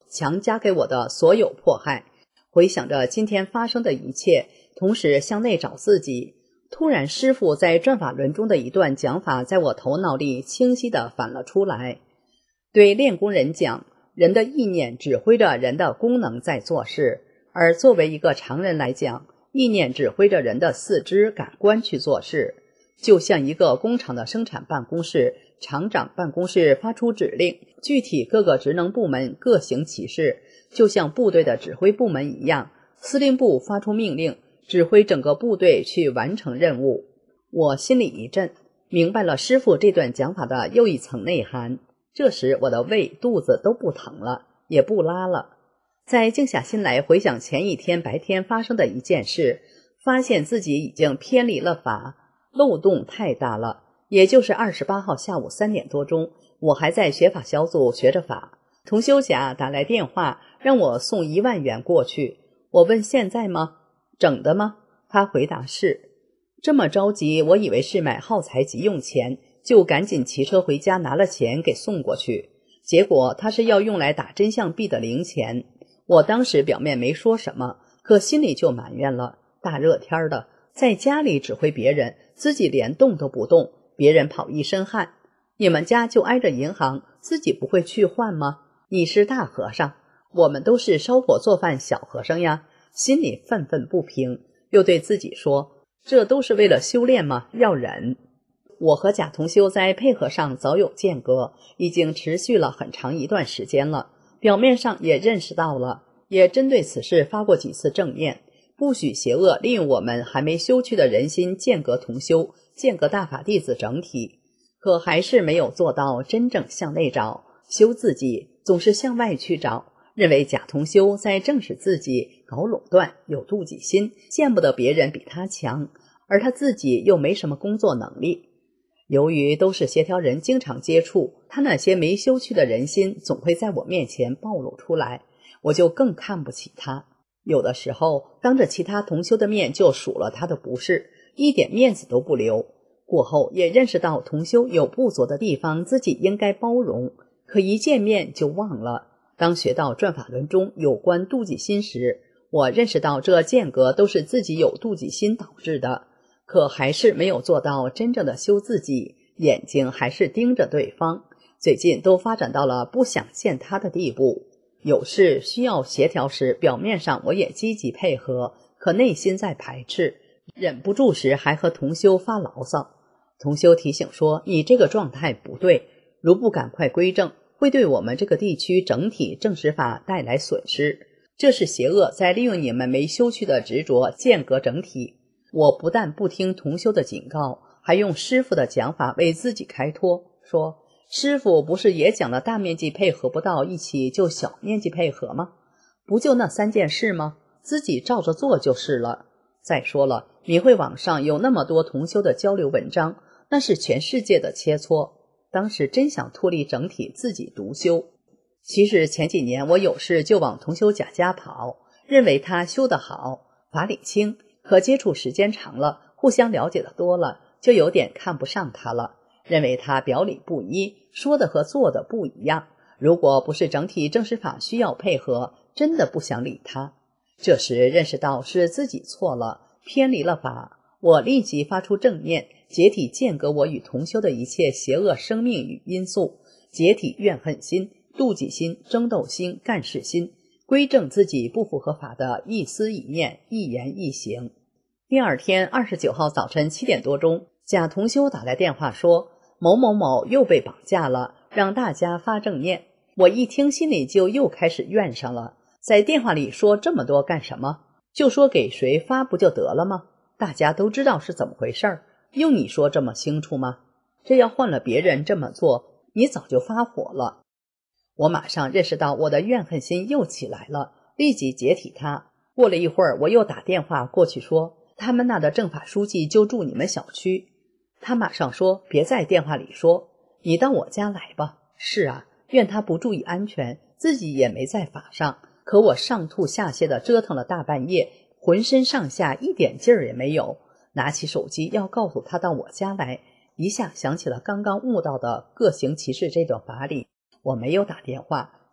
强加给我的所有迫害。回想着今天发生的一切，同时向内找自己，突然师父在转法轮中的一段讲法在我头脑里清晰地反了出来。对练功人讲，人的意念指挥着人的功能在做事，而作为一个常人来讲，意念指挥着人的四肢感官去做事。就像一个工厂的生产办公室，厂长办公室发出指令，具体各个职能部门各行其事，就像部队的指挥部门一样，司令部发出命令，指挥整个部队去完成任务。我心里一震，明白了师父这段讲法的又一层内涵。这时我的胃肚子都不疼了，也不拉了。再静下心来回想前一天白天发生的一件事，发现自己已经偏离了法，漏洞太大了。也就是二十八号下午三点多钟，我还在学法小组学着法，同修甲打来电话让我送一万元过去。我问现在吗？整的吗？他回答是。这么着急，我以为是买耗材急用钱，就赶紧骑车回家拿了钱给送过去。结果他是要用来打真相币的零钱。我当时表面没说什么，可心里就埋怨了，大热天的，在家里指挥别人，自己连动都不动，别人跑一身汗。你们家就挨着银行，自己不会去换吗？你是大和尚，我们都是烧火做饭小和尚呀。心里愤愤不平，又对自己说，这都是为了修炼吗？要忍。我和贾同修在配合上早有间隔，已经持续了很长一段时间了，表面上也认识到了，也针对此事发过几次正念，不许邪恶利用我们还没修去的人心间隔同修，间隔大法弟子整体。可还是没有做到真正向内找，修自己总是向外去找，认为贾同修在正视自己，搞垄断，有妒忌心，见不得别人比他强，而他自己又没什么工作能力。由于都是协调人经常接触，他那些没修去的人心总会在我面前暴露出来，我就更看不起他。有的时候当着其他同修的面就数了他的不是，一点面子都不留。过后也认识到同修有不足的地方，自己应该包容，可一见面就忘了。当学到转法轮中有关妒忌心时，我认识到这间隔都是自己有妒忌心导致的，可还是没有做到真正的修自己，眼睛还是盯着对方。最近都发展到了不想见他的地步，有事需要协调时，表面上我也积极配合，可内心在排斥，忍不住时还和同修发牢骚。同修提醒说，你这个状态不对，如不赶快归正，会对我们这个地区整体正实法带来损失。这是邪恶在利用你们没修去的执着间隔整体。我不但不听同修的警告，还用师父的讲法为自己开脱，说师父不是也讲了大面积配合不到一起就小面积配合吗？不就那三件事吗？自己照着做就是了。再说了，明慧网上有那么多同修的交流文章，那是全世界的切磋，当时真想脱离整体自己独修。其实前几年我有事就往同修甲家跑，认为他修得好，法理清，可接触时间长了，互相了解的多了，就有点看不上他了，认为他表里不一，说的和做的不一样，如果不是整体正实法需要配合，真的不想理他。这时认识到是自己错了，偏离了法，我立即发出正念，解体间隔我与同修的一切邪恶生命与因素，解体怨恨心、妒忌心、争斗心、干事心，归正自己不符合法的一思一念、一言一行。第二天二十九号早晨七点多钟，贾同修打来电话说，某某某又被绑架了，让大家发正念。我一听心里就又开始怨上了，在电话里说这么多干什么？就说给谁发不就得了吗？大家都知道是怎么回事，用你说这么清楚吗？这要换了别人这么做，你早就发火了。我马上认识到我的怨恨心又起来了，立即解体它。过了一会儿，我又打电话过去说，他们那的政法书记就住你们小区。他马上说，别在电话里说，你到我家来吧。是啊，怨他不注意安全，自己也没在法上，可我上吐下泻的折腾了大半夜，浑身上下一点劲儿也没有，拿起手机要告诉他到我家来，一下想起了刚刚悟到的各行其事这段法理，我没有打电话，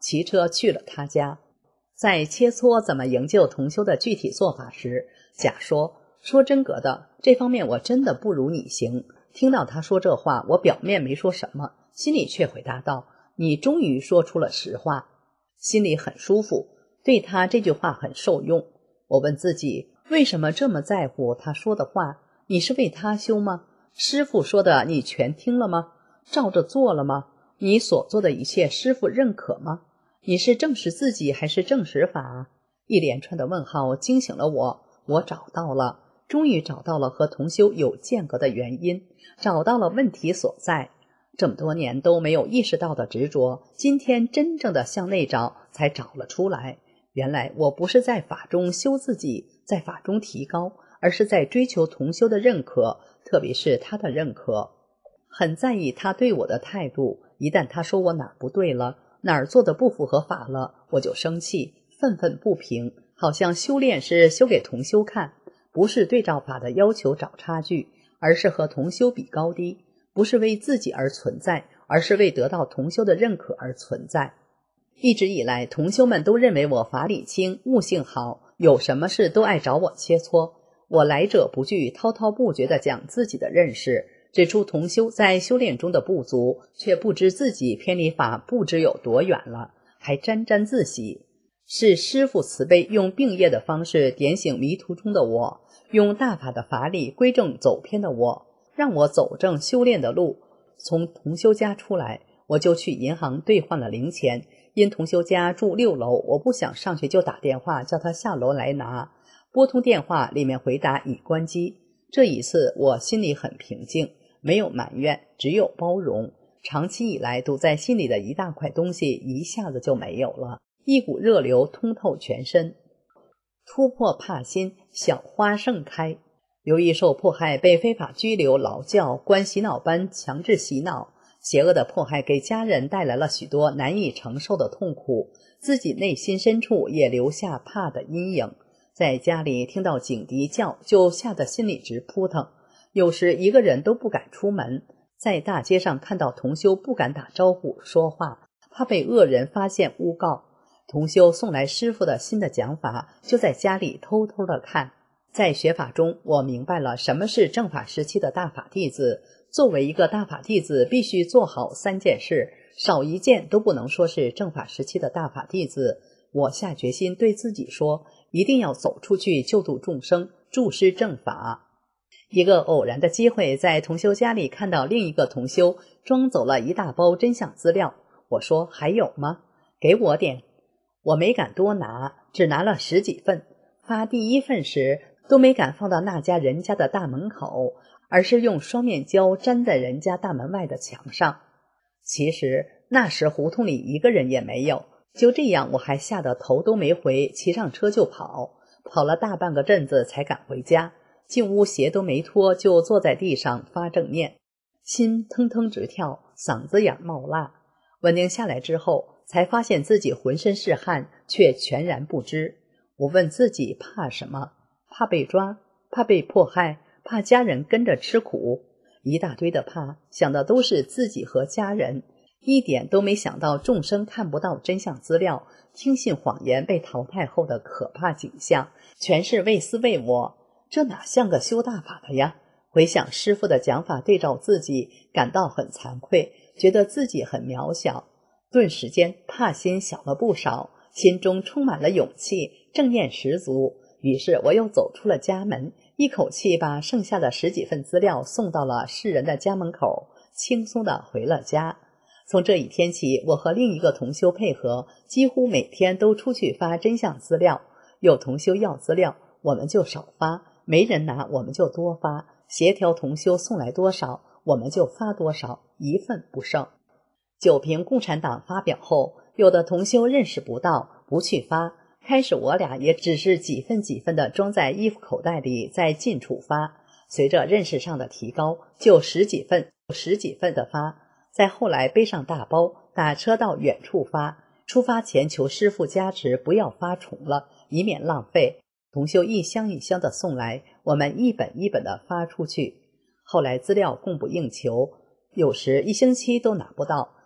骑车去了他家。在切磋怎么营救同修的具体做法时，甲说：说真格的，这方面我真的不如你行。听到他说这话，我表面没说什么，心里却回答道：你终于说出了实话。心里很舒服，对他这句话很受用。我问自己，为什么这么在乎他说的话？你是为他修吗？师父说的你全听了吗？照着做了吗？你所做的一切师父认可吗？你是证实自己还是证实法？一连串的问号惊醒了我，我找到了，终于找到了和同修有间隔的原因，找到了问题所在。这么多年都没有意识到的执着，今天真正的向内找，才找了出来。原来我不是在法中修自己，在法中提高，而是在追求同修的认可，特别是他的认可。很在意他对我的态度，一旦他说我哪儿不对了，哪儿做的不符合法了，我就生气，愤愤不平，好像修炼是修给同修看，不是对照法的要求找差距，而是和同修比高低，不是为自己而存在，而是为得到同修的认可而存在。一直以来，同修们都认为我法理轻，悟性好，有什么事都爱找我切磋。我来者不拒，滔滔不绝地讲自己的认识，指出同修在修炼中的不足，却不知自己偏离法不知有多远了，还沾沾自喜。是师父慈悲用并业的方式点醒迷途中的我，用大法的法理归正走偏的我，让我走正修炼的路。从同修家出来，我就去银行兑换了零钱，因同修家住六楼，我不想上去，就打电话叫他下楼来拿。拨通电话，里面回答已关机。这一次我心里很平静，没有埋怨，只有包容。长期以来堵在心里的一大块东西一下子就没有了，一股热流通透全身。突破怕心，小花盛开。由于受迫害被非法拘留、劳教、关洗脑班强制洗脑，邪恶的迫害给家人带来了许多难以承受的痛苦，自己内心深处也留下怕的阴影。在家里听到警笛叫，就吓得心里直扑腾，有时一个人都不敢出门。在大街上看到同修，不敢打招呼说话，怕被恶人发现诬告。同修送来师父的新的讲法，就在家里偷偷的看。在学法中，我明白了什么是正法时期的大法弟子。作为一个大法弟子，必须做好三件事，少一件都不能说是正法时期的大法弟子。我下决心对自己说，一定要走出去救度众生，助施正法。一个偶然的机会，在同修家里看到另一个同修装走了一大包真相资料。我说，还有吗？给我点。我没敢多拿，只拿了十几份。发第一份时都没敢放到那家人家的大门口，而是用双面胶粘在人家大门外的墙上。其实那时胡同里一个人也没有。就这样，我还吓得头都没回，骑上车就跑，跑了大半个镇子才赶回家。进屋鞋都没脱，就坐在地上发正念，心腾腾直跳，嗓子眼冒辣。稳定下来之后，才发现自己浑身是汗，却全然不知。我问自己，怕什么？怕被抓，怕被迫害，怕家人跟着吃苦，一大堆的怕，想的都是自己和家人，一点都没想到众生看不到真相资料，听信谎言被淘汰后的可怕景象，全是为私为我，这哪像个修大法的呀？回想师父的讲法，对照自己，感到很惭愧，觉得自己很渺小，顿时间怕心小了不少，心中充满了勇气，正念十足。于是我又走出了家门，一口气把剩下的十几份资料送到了世人的家门口，轻松地回了家。从这一天起，我和另一个同修配合，几乎每天都出去发真相资料。有同修要资料，我们就少发，没人拿我们就多发，协调同修送来多少我们就发多少，一份不剩。九评共产党发表后，有的同修认识不到，不去发，开始我俩也只是几份几份的装在衣服口袋里，在近处发。随着认识上的提高，就十几份十几份的发。再后来背上大包，打车到远处发。出发前求师父加持，不要发重了，以免浪费。同修一箱一箱的送来，我们一本一本的发出去。后来资料供不应求，有时一星期都拿不到，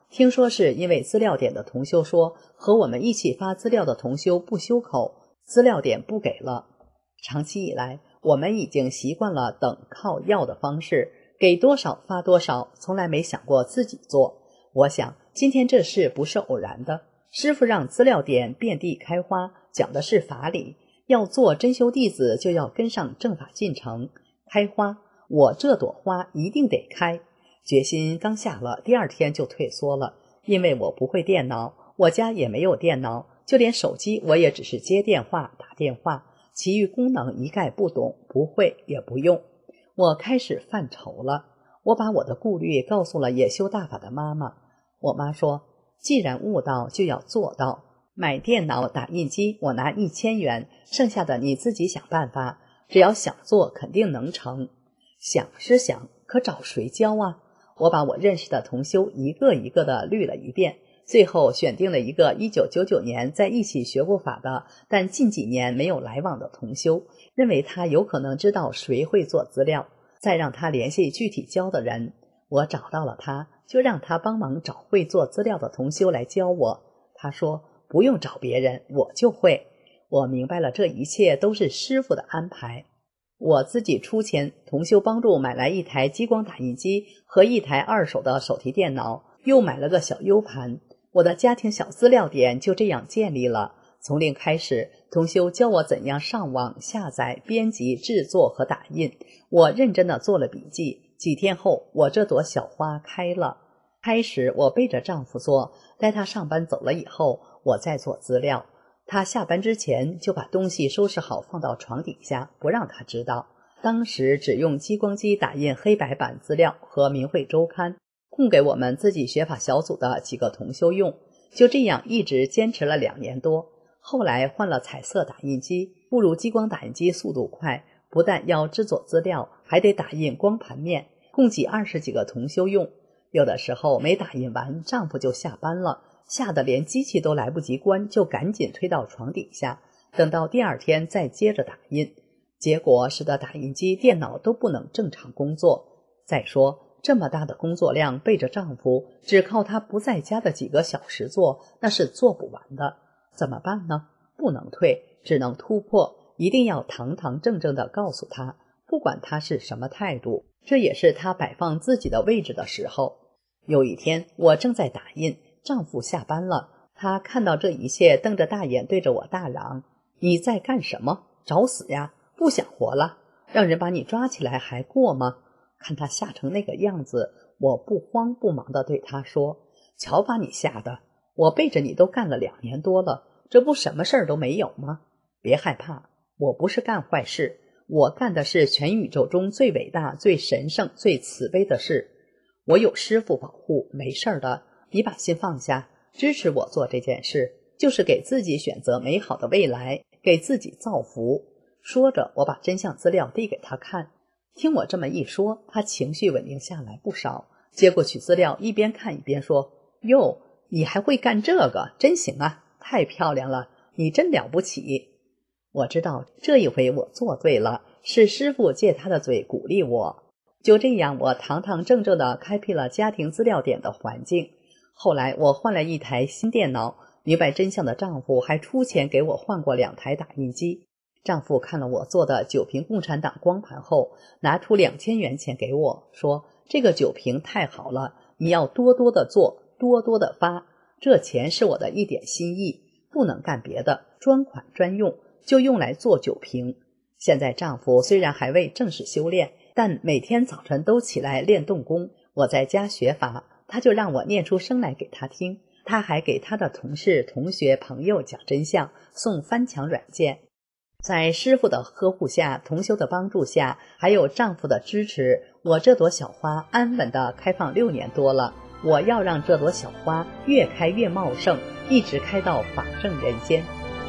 听说是因为资料点的同修说和我们一起发资料的同修不修口，资料点不给了。长期以来，我们已经习惯了等靠要的方式，给多少发多少，从来没想过自己做。我想今天这事不是偶然的，师父让资料点遍地开花，讲的是法理，要做真修弟子就要跟上正法进程，开花，我这朵花一定得开。决心刚下了，第二天就退缩了，因为我不会电脑，我家也没有电脑，就连手机我也只是接电话打电话，其余功能一概不懂，不会也不用。我开始犯愁了，我把我的顾虑告诉了也修大法的妈妈。我妈说，既然悟道就要做到，买电脑打印机我拿一千元，剩下的你自己想办法，只要想做肯定能成。想是想，可找谁教啊？我把我认识的同修一个一个的捋了一遍，最后选定了一个一九九九年在一起学过法的，但近几年没有来往的同修，认为他有可能知道谁会做资料，再让他联系具体教的人。我找到了他，就让他帮忙找会做资料的同修来教我。他说不用找别人，我就会。我明白了，这一切都是师父的安排。我自己出钱，同修帮助买来一台激光打印机和一台二手的手提电脑，又买了个小 U 盘。我的家庭小资料点就这样建立了。从零开始，同修教我怎样上网下载、编辑、制作和打印。我认真的做了笔记，几天后，我这朵小花开了。开始我背着丈夫做，待他上班走了以后，我再做资料。他下班之前就把东西收拾好放到床底下，不让他知道。当时只用激光机打印黑白版资料和明慧周刊，供给我们自己学法小组的几个同修用。就这样一直坚持了两年多。后来换了彩色打印机，不如激光打印机速度快，不但要制作资料，还得打印光盘面，供给二十几个同修用。有的时候没打印完，丈夫就下班了，吓得连机器都来不及关，就赶紧推到床底下，等到第二天再接着打印。结果使得打印机、电脑都不能正常工作。再说这么大的工作量，背着丈夫只靠他不在家的几个小时做，那是做不完的。怎么办呢？不能退，只能突破，一定要堂堂正正地告诉他，不管他是什么态度，这也是他摆放自己的位置的时候。有一天我正在打印，丈夫下班了，他看到这一切，瞪着大眼对着我大嚷，你在干什么？找死呀？不想活了？让人把你抓起来还过吗？看他吓成那个样子，我不慌不忙地对他说，瞧把你吓的，我背着你都干了两年多了，这不什么事儿都没有吗？别害怕，我不是干坏事，我干的是全宇宙中最伟大、最神圣、最慈悲的事。我有师父保护，没事的，你把心放下，支持我做这件事，就是给自己选择美好的未来，给自己造福。说着，我把真相资料递给他看。听我这么一说，他情绪稳定下来不少，接过去资料一边看一边说，哟，你还会干这个，真行啊，太漂亮了，你真了不起。我知道这一回我做对了，是师父借他的嘴鼓励我。就这样，我堂堂正正地开辟了家庭资料点的环境。后来我换了一台新电脑，明白真相的丈夫还出钱给我换过两台打印机。丈夫看了我做的九屏共产党光盘后，拿出两千元钱给我，说这个九屏太好了，你要多多的做，多多的发，这钱是我的一点心意，不能干别的，专款专用，就用来做九屏。现在丈夫虽然还未正式修炼，但每天早晨都起来练动功。我在家学法，他就让我念出声来给他听，他还给他的同事、同学、朋友讲真相，送翻墙软件。在师父的呵护下，同修的帮助下，还有丈夫的支持，我这朵小花安稳地开放六年多了。我要让这朵小花越开越茂盛，一直开到法正人间。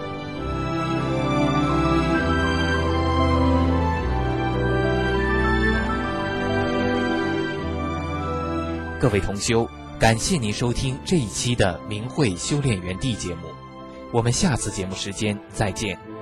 各位同修，感谢您收听这一期的明慧修炼园地节目，我们下次节目时间再见。